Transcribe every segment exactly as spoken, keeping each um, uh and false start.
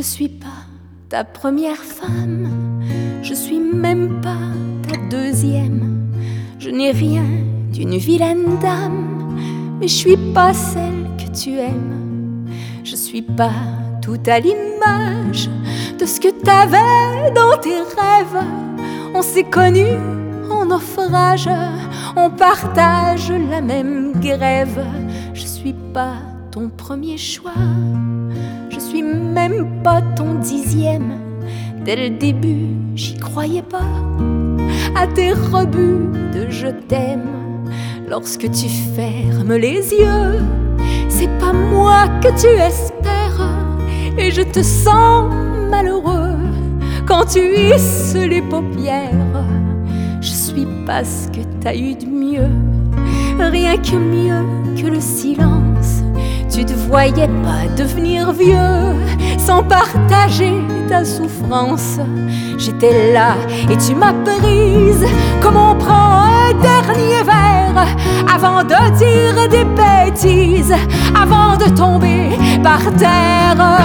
suis pas ta première femme, je suis même pas ta deuxième. Je n'ai rien d'une vilaine dame, mais je suis pas celle que tu aimes. Je suis pas tout à l'image de ce que t'avais dans tes rêves. On s'est connus en naufrage, on partage la même grève. Je suis pas ton premier choix, je suis même pas ton dixième. Dès le début, j'y croyais pas à tes rebuts de je t'aime. Lorsque tu fermes les yeux, c'est pas moi que tu espères, et je te sens malheureux quand tu hisses les paupières. Je suis pas ce que t'as eu de mieux, rien que mieux que le silence. Tu te voyais pas devenir vieux sans partager ta souffrance. J'étais là et tu m'as prise comme on prend un dernier verre avant de dire des bêtises, avant de tomber par terre.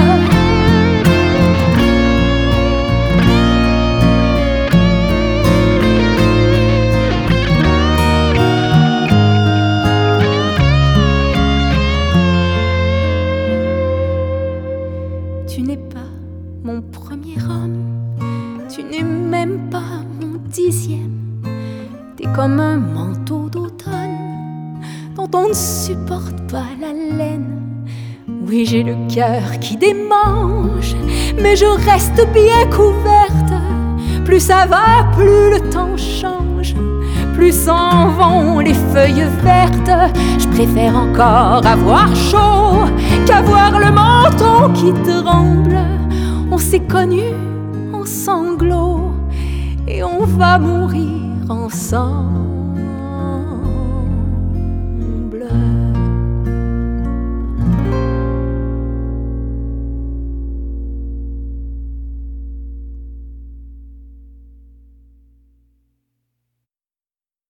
Tu n'es pas mon premier homme, tu n'es même pas mon dixième. T'es comme un manteau d'automne dont on ne supporte pas la laine. Oui, j'ai le cœur qui démange, mais je reste bien couverte. Plus ça va, plus le temps change, plus s'en vont les feuilles vertes. Je préfère encore avoir chaud qu'avoir le menton qui tremble. On s'est connus en sanglots et on va mourir ensemble.